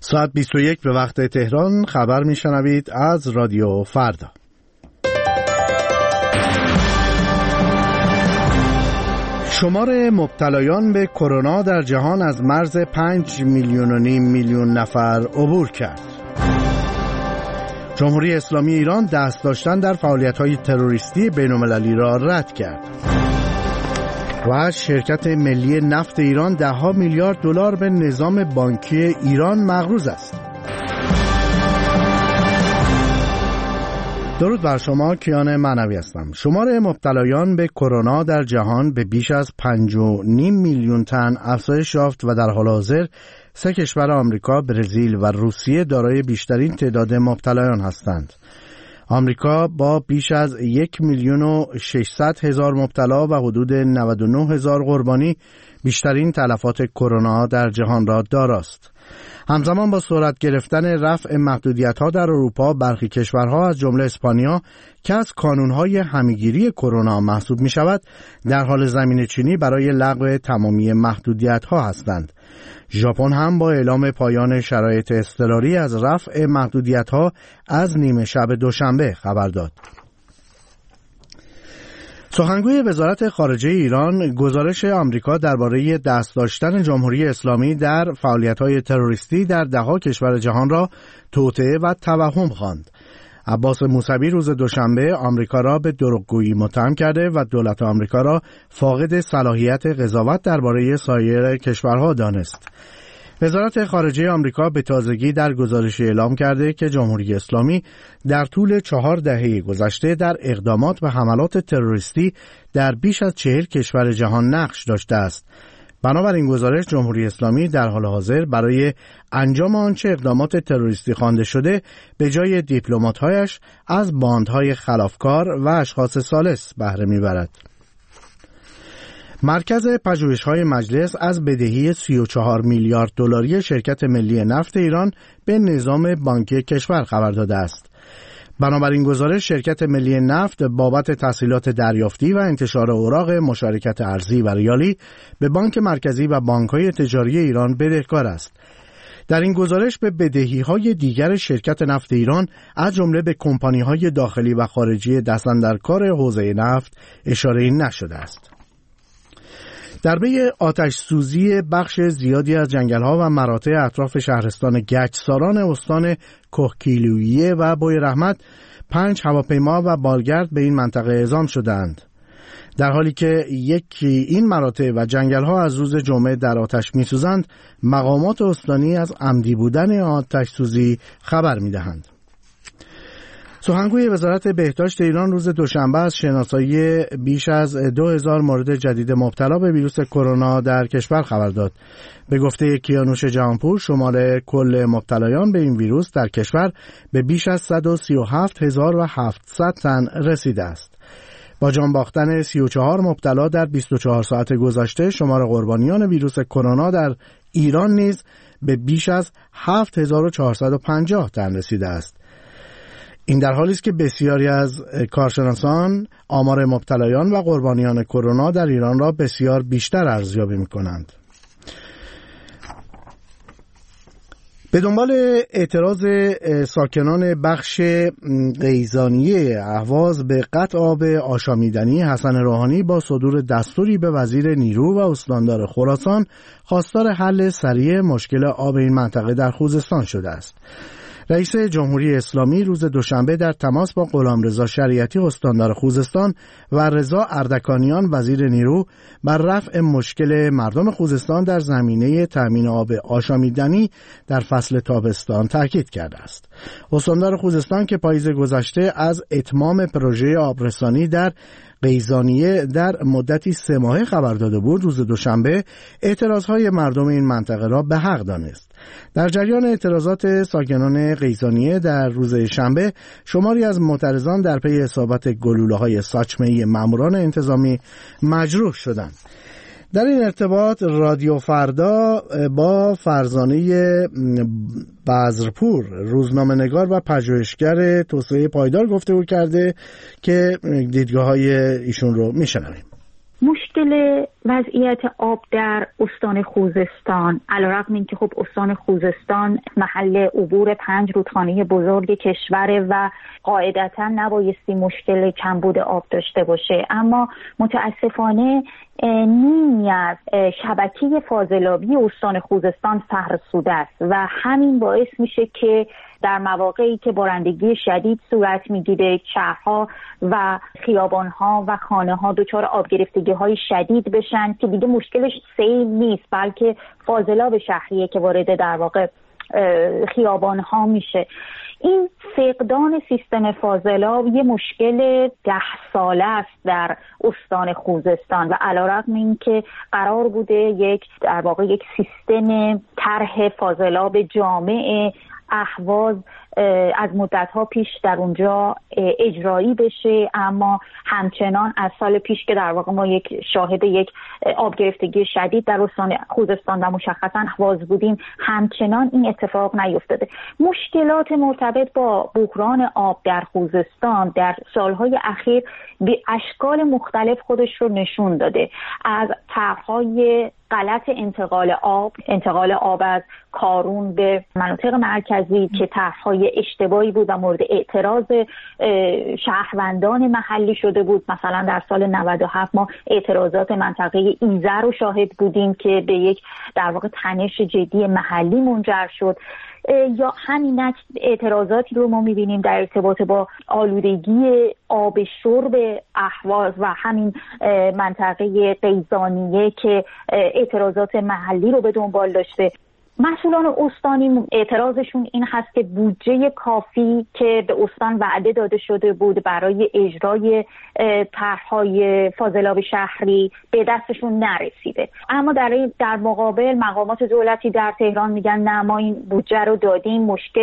ساعت 21 به وقت تهران خبر میشنوید از رادیو فردا. شمار مبتلایان به کرونا در جهان از مرز 5.5 میلیون نفر عبور کرد. جمهوری اسلامی ایران دست داشتن در فعالیت‌های تروریستی بین‌المللی را رد کرد. و شرکت ملی نفت ایران $10 میلیارد به نظام بانکی ایران مقروض است. درود بر شما، کیان معنوی هستم. شمار مبتلایان به کرونا در جهان به بیش از 5.5 میلیون تن افزایش یافت و در حال حاضر 3 کشور آمریکا، برزیل و روسیه دارای بیشترین تعداد مبتلایان هستند. آمریکا با بیش از 1,600,000 مبتلا و حدود 99,000 قربانی بیشترین تلفات کرونا در جهان را داراست. همزمان با سرعت گرفتن رفع محدودیت‌ها در اروپا، برخی کشورها از جمله اسپانیا که از کانون‌های همه‌گیری کرونا محسوب می‌شود، در حال زمینه‌چینی برای لغو تمامی محدودیت‌ها هستند. ژاپن هم با اعلام پایان شرایط اضطراری از رفع محدودیت‌ها از نیمه شب دوشنبه خبر داد. سخنگوی وزارت خارجه ایران گزارش آمریکا درباره دست داشتن جمهوری اسلامی در فعالیت‌های تروریستی در ده‌ها کشور جهان را توطئه و توهم خواند. عباس موسوی روز دوشنبه آمریکا را به دروغگویی متهم کرده و دولت آمریکا را فاقد صلاحیت قضاوت درباره سایر کشورها دانست. وزارت خارجه آمریکا به تازگی در گزارشی اعلام کرده که جمهوری اسلامی در طول 4 دهه گذشته در اقدامات و حملات تروریستی در بیش از 40 کشور جهان نقش داشته است. بنابراین گزارش جمهوری اسلامی در حال حاضر برای انجام آنچه اقدامات تروریستی خوانده شده به جای دیپلمات‌هایش از باندهای خلافکار و اشخاص ثالث بهره می‌برد. مرکز پژوهش‌های مجلس از بدهی $34 میلیارد شرکت ملی نفت ایران به نظام بانکی کشور خبر داده است. بنابراین گزارش شرکت ملی نفت بابت تسهیلات دریافتی و انتشار اوراق مشارکت ارزی و ریالی به بانک مرکزی و بانک‌های تجاری ایران بدهکار است. در این گزارش به بدهی‌های دیگر شرکت نفت ایران از جمله به کمپانی‌های داخلی و خارجی دستاندرکار حوزه نفت اشاره نشده است. در پی آتش سوزی بخش زیادی از جنگل‌ها و مراتع اطراف شهرستان گچساران استان کهگیلویه و بویرحمت 5 هواپیما و بالگرد به این منطقه اعزام شدند. در حالی که یکی این مراتع و جنگل‌ها از روز جمعه در آتش می‌سوزند، مقامات استانی از عمدی بودن آتش سوزی خبر می‌دهند. سخنگوی وزارت بهداشت ایران روز دوشنبه از شناسایی بیش از 2000 مورد جدید مبتلا به ویروس کرونا در کشور خبر داد. به گفته کیانوش جهانپور، شمار کل مبتلایان به این ویروس در کشور به بیش از 137,700 تن رسیده است. با جان باختن 34 مبتلا در 24 ساعت گذشته، شمار قربانیان ویروس کرونا در ایران نیز به بیش از 7450 تن رسیده است. این در حالی است که بسیاری از کارشناسان آمار مبتلایان و قربانیان کرونا در ایران را بسیار بیشتر ارزیابی می‌کنند. به دنبال اعتراض ساکنان بخش قیزانیه اهواز به قطع آب آشامیدنی، حسن روحانی با صدور دستوری به وزیر نیرو و استاندار خراسان خواستار حل سریع مشکل آب این منطقه در خوزستان شده است. رئیس جمهوری اسلامی روز دوشنبه در تماس با غلامرضا شریعتی استاندار خوزستان و رضا اردکانیان وزیر نیرو بر رفع مشکل مردم خوزستان در زمینه تامین آب آشامیدنی در فصل تابستان تاکید کرده است. استاندار خوزستان که پاییز گذشته از اتمام پروژه آبرسانی در قیزانیه در مدتی 3 ماهه خبر داده بود، روز دوشنبه اعتراضهای مردم این منطقه را به حق دانست. در جریان اعتراضات ساکنان قیزانیه در روز شنبه، شماری از معترضان در پی اصابت گلوله‌های ساچمه‌ای ماموران انتظامی مجروح شدند. در این ارتباط رادیو فردا با فرزانه بذرپور، روزنامه‌نگار و پژوهشگر توسعه پایدار گفتگو کرده که دیدگاه‌های ایشون رو میشنویم. مشکل وضعیت آب در استان خوزستان، علیرغم اینکه خب استان خوزستان محل عبور 5 رودخانه بزرگ کشور و قاعدتاً نبایستی مشکل کمبود آب داشته باشه، اما متاسفانه نیمی از شبکه فاضلابی استان خوزستان فرسوده است و همین باعث میشه که در مواقعی که بارندگی شدید صورت میگیره شهرها و خیابانها و خانه‌ها دچار آب گرفتگی‌های شدید بشن که دیگه مشکلش سیل نیست بلکه فاضلاب شهریه که وارد در واقع خیابانها میشه. این فقدان سیستم فاضلاب یه مشکل 10 ساله است در استان خوزستان و علیرغم اینکه قرار بوده در واقع یک سیستم طرح فاضلاب جامع اهواز از مدت‌ها پیش در اونجا اجرایی بشه، اما همچنان از سال پیش که در واقع ما شاهد یک آب گرفتگی شدید در استان خوزستان و مشخصاً اهواز بودیم، همچنان این اتفاق نیفتاده. مشکلات مرتبط با بحران آب در خوزستان در سالهای اخیر به اشکال مختلف خودش رو نشون داده، از طرح‌های غلط انتقال آب از کارون به مناطق مرکزی که طرح‌های اشتباهی بود و مورد اعتراض شهروندان محلی شده بود. مثلا در سال 97 ما اعتراضات منطقه ایزه رو شاهد بودیم که به یک در واقع تنش جدی محلی منجر شد، یا همین اعتراضاتی رو ما می‌بینیم در ارتباط با آلودگی آب شرب اهواز و همین منطقه قیزانیه که اعتراضات محلی رو به دنبال داشته. مسئولان استانی اعتراضشون این هست که بودجه کافی که به استان وعده داده شده بود برای اجرای طرح‌های فاضلاب شهری به دستشون نرسیده، اما در مقابل مقامات دولتی در تهران میگن نه ما این بودجه رو دادیم.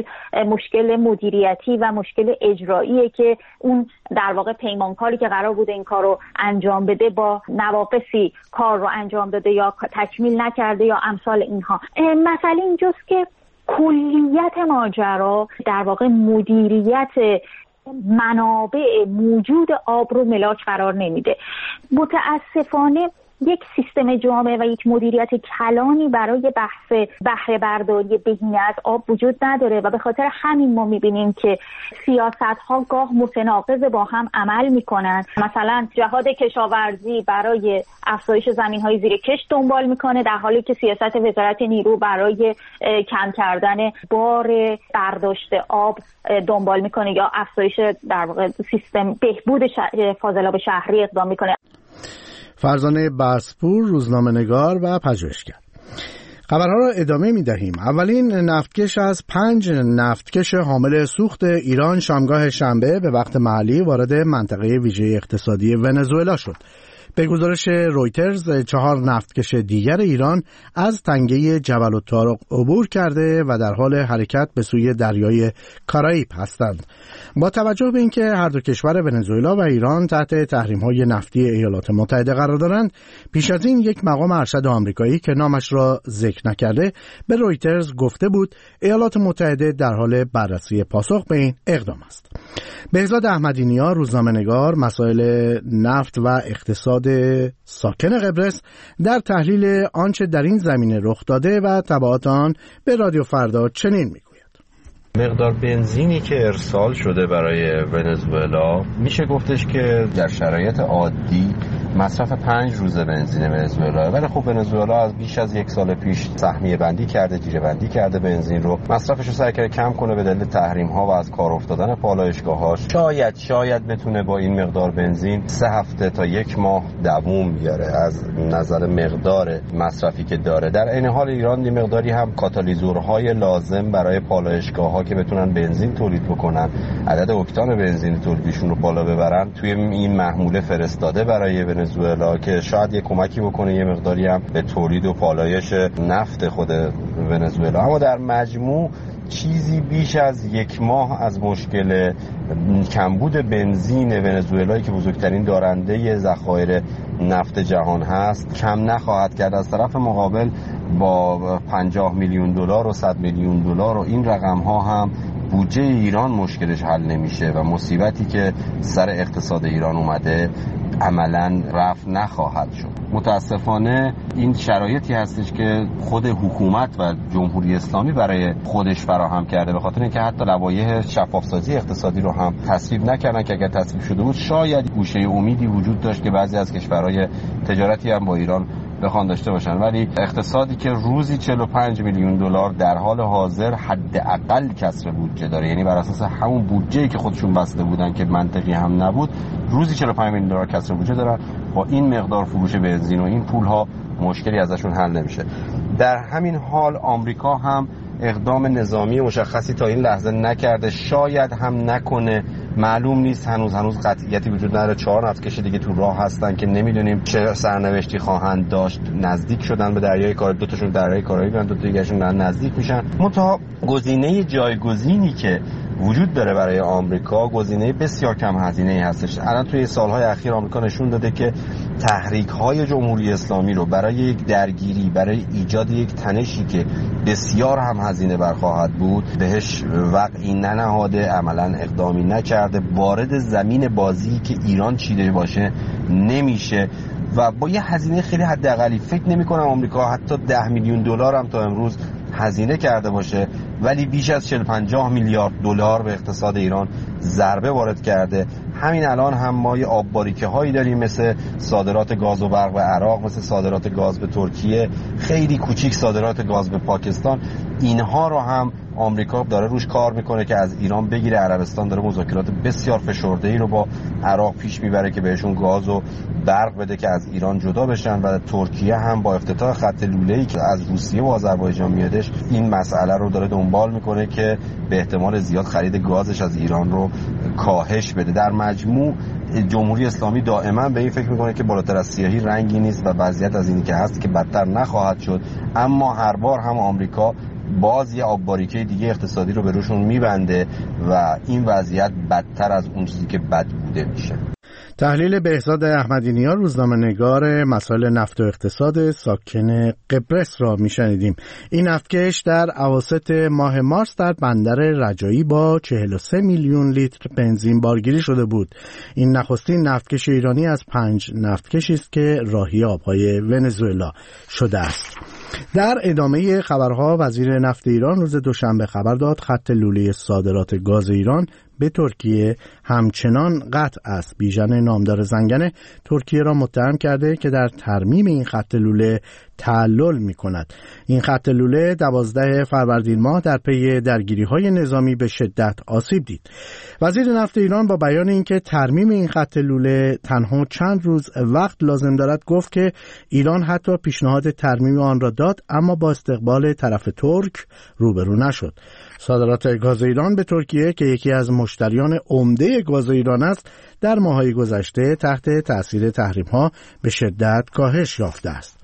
مشکل مدیریتی و مشکل اجراییه که اون در واقع پیمانکاری که قرار بوده این کار رو انجام بده با نواقصی کار رو انجام داده یا تکمیل نکرده یا امثال اینها. مسئله اینجاست که کلیت ماجرا در واقع مدیریت منابع موجود آب رو ملاک قرار نمیده. متاسفانه یک سیستم جامع و یک مدیریت کلانی برای بحث بهره برداری بهینه از آب وجود نداره و به خاطر همین ما میبینیم که سیاست‌ها گاه متناقض با هم عمل میکنن. مثلا جهاد کشاورزی برای افزایش زمین‌های زیر کشت دنبال میکنه، در حالی که سیاست وزارت نیرو برای کم کردن بار برداشت آب دنبال میکنه یا افزایش در واقع سیستم بهبود فاضلاب شهری اقدام میکنه. فرزانه بسپور، روزنامه‌نگار و پژوهشگر. خبرها را ادامه می‌دهیم. اولین نفتکش از 5 نفتکش حامل سوخت ایران شامگاه شنبه به وقت محلی وارد منطقه ویژه اقتصادی ونزوئلا شد. به گزارش رویترز 4 نفتکش دیگر ایران از تنگه جبل الطارق عبور کرده و در حال حرکت به سوی دریای کارائیب هستند. با توجه به اینکه هر دو کشور ونزوئلا و ایران تحت تحریم‌های نفتی ایالات متحده قرار دارند، پیش از این یک مقام ارشد آمریکایی که نامش را ذکر نکرده به رویترز گفته بود ایالات متحده در حال بررسی پاسخ به این اقدام است. بهزاد احمدی‌نیا، روزنامه‌نگار، مسائل نفت و اقتصاد ساکن قبرس، در تحلیل آنچه در این زمینه رخ داده و تبعات آن به رادیو فردا چنین میگوید: مقدار بنزینی که ارسال شده برای ونزوئلا میشه گفتش که در شرایط عادی مصرف 5 روز بنزین ونزوئلا، ولی خب ونزوئلا از بیش از 1 سال پیش سهمیه بندی کرده، تیره بندی کرده بنزین رو، مصرفش رو سعی کرده کم کنه به دلیل تحریم ها و از کار افتادن پالایشگاه‌هاش. شاید بتونه با این مقدار بنزین 3 هفته تا 1 ماه دوام بیاره از نظر مقدار مصرفی که داره. در این حال ایران یه مقداری هم کاتالیزورهای لازم برای پالایشگاه‌ها که بتونن بنزین تولید بکنن، عدد اکتان بنزین تولیدشون رو بالا ببرن، توی این محموله فرستاده برای ونزوئلا که شاید یه کمکی بکنه یه مقداری هم به تولید و پالایش نفت خود ونزوئلا. اما در مجموع چیزی بیش از 1 ماه از مشکل کمبود بنزین ونزوئلا که بزرگترین دارنده ذخایر نفت جهان هست کم نخواهد کرد. از طرف مقابل با 50 میلیون دلار و 100 میلیون دلار و این رقم ها هم بودجه ایران مشکلش حل نمیشه و مصیبتی که سر اقتصاد ایران اومده عملاً رفع نخواهد شد. متاسفانه این شرایطی هستش که خود حکومت و جمهوری اسلامی برای خودش فراهم کرده، به خاطر اینکه حتی لوایح شفافسازی اقتصادی رو هم تصویب نکردن که اگر تصویب شده بود شاید گوشه امیدی وجود داشت که بعضی از کشورهای تجارتی هم با ایران بخوان داشته باشن. ولی اقتصادی که روزی 45 میلیون دلار در حال حاضر حداقل کسر بودجه داره، یعنی بر اساس همون بودجه‌ای که خودشون بسته بودن که منطقی هم نبود، روزی 45 میلیون دلار کسر بودجه دارن، با این مقدار فروش بنزین و این پول‌ها مشکلی ازشون حل نمیشه. در همین حال آمریکا هم اقدام نظامی مشخصی تا این لحظه نکرده، شاید هم نکنه، معلوم نیست، هنوز قطعیتی وجود نداره. 4 نفتکش دیگه تو راه هستن که نمیدونیم چه سرنوشتی خواهند داشت. نزدیک شدن به دریای کارائیب، 2 تاشون دریای کارائیب، 2 تا دیگه‌شون نزدیک میشن. منتها گزینه جایگزینی که وجود داره برای آمریکا گزینه بسیار کم هزینه‌ای هستش. الان توی سالهای اخیر آمریکا نشون داده که تحریک‌های جمهوری اسلامی رو برای یک درگیری، برای ایجاد یک تنشی که بسیار هم هزینه بر خواهد بود بهش وقعی ننهاده، عملاً اقدامی نکرده. وارد زمین بازی که ایران چیده باشه نمیشه و با یه هزینه خیلی حداقلی فکر نمی‌کنم آمریکا حتی 10 میلیون دلار هم تا امروز هزینه کرده باشه، ولی بیش از 40-50 میلیارد دلار به اقتصاد ایران ضربه وارد کرده. همین الان هم ما یه آب‌باریکه هایی داریم مثل صادرات گاز و برق به عراق، مثل صادرات گاز به ترکیه، خیلی کوچیک صادرات گاز به پاکستان. اینها رو هم آمریکا داره روش کار میکنه که از ایران بگیره. عربستان داره مذاکرات بسیار فشرده‌ای رو با عراق پیش میبره که بهشون گاز و برق بده که از ایران جدا بشن و ترکیه هم با افتتاح خط لوله‌ای که از روسیه و آذربایجان میادش این مسئله رو داره دنبال میکنه که به احتمال زیاد خرید گازش از ایران رو کاهش بده. در مجموع جمهوری اسلامی دائما به این فکر میکنه که بالاتر از سیاهی رنگی نیست و وضعیت از اینی که هست که بدتر نخواهد شد، اما هر بار هم آمریکا باز یه آب‌باریکه دیگه اقتصادی رو به روشون میبنده و این وضعیت بدتر از اون چیزی که بد بوده میشه. تحلیل بهزاد احمدی‌نیا، روزنامه‌نگار مسائل نفت و اقتصاد ساکن قبرس را میشنیدیم. این نفتکش در اواسط ماه مارس در بندر رجایی با 43 میلیون لیتر بنزین بارگیری شده بود. این نخستین نفتکش ایرانی از 5 نفتکشی است که راهی آبهای ونزوئلا شده است. در ادامه خبرها وزیر نفت ایران روز دوشنبه خبر داد خط لوله صادرات گاز ایران به ترکیه همچنان قطع است. بیژن نامدار زنگنه ترکیه را متهم کرده که در ترمیم این خط لوله تعلل می کند. این خط لوله 12 فروردین ماه در پی درگیری‌های نظامی به شدت آسیب دید. وزیر نفت ایران با بیان اینکه ترمیم این خط لوله تنها چند روز وقت لازم دارد گفت که ایران حتی پیشنهاد ترمیم آن را داد اما با استقبال طرف ترک روبرو نشد. صادرات گاز ایران به ترکیه که یکی از مشتریان عمده گاز ایران است در ماه‌های گذشته تحت تأثیر تحریم‌ها به شدت کاهش یافته است.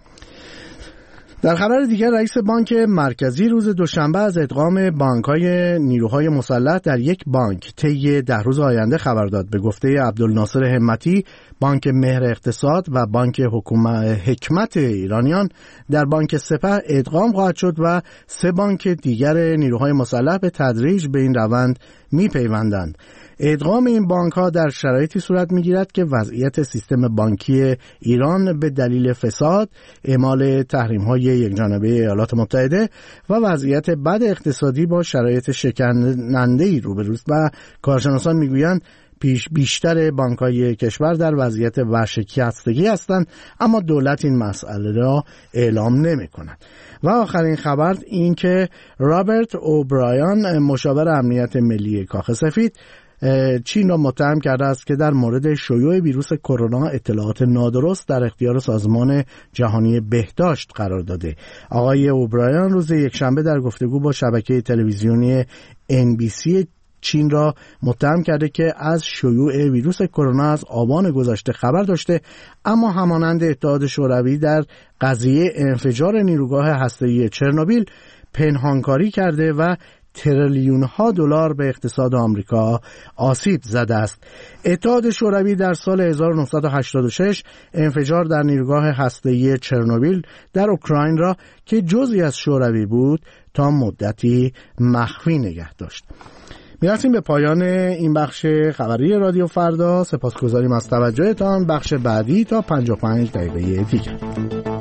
در خبر دیگر رئیس بانک مرکزی روز دوشنبه از ادغام بانک‌های نیروهای مسلح در یک بانک طی 10 روز آینده خبر داد. به گفته عبدالناصر همتی، بانک مهر اقتصاد و بانک حکمت ایرانیان در بانک سپه ادغام خواهد شد و 3 بانک دیگر نیروهای مسلح به تدریج به این روند می‌پیوندند. ادغام این بانک‌ها در شرایطی صورت می‌گیرد که وضعیت سیستم بانکی ایران به دلیل فساد، اعمال تحریم‌های یکجانبه ایالات متحده و وضعیت بد اقتصادی با شرایط شکننده‌ای روبروست و کارشناسان می‌گویند بیشتر بانک‌های کشور در وضعیت ورشکستگی هستند، اما دولت این مسئله را اعلام نمی‌کند. و آخرین خبر این که رابرت اوبرایان مشاور امنیت ملی کاخ سفید چین را متهم کرده است که در مورد شیوع ویروس کرونا اطلاعات نادرست در اختیار سازمان جهانی بهداشت قرار داده. آقای اوبرایان روز یکشنبه در گفتگو با شبکه تلویزیونی NBC چین را متهم کرده که از شیوع ویروس کرونا از آبان گذشته خبر داشته، اما همانند اتحاد شوروی در قضیه انفجار نیروگاه هسته‌ای چرنوبیل پنهانکاری کرده و تریلیون ها دلار به اقتصاد آمریکا آسیب زده است. اتحاد شوروی در سال 1986 انفجار در نیروگاه هسته‌ای چرنوبیل در اوکراین را که جزئی از شوروی بود تا مدتی مخفی نگه داشت. میرسیم به پایان این بخش خبری رادیو فردا. سپاسگزاریم از توجهتان. بخش بعدی تا 55 دقیقه دیگر.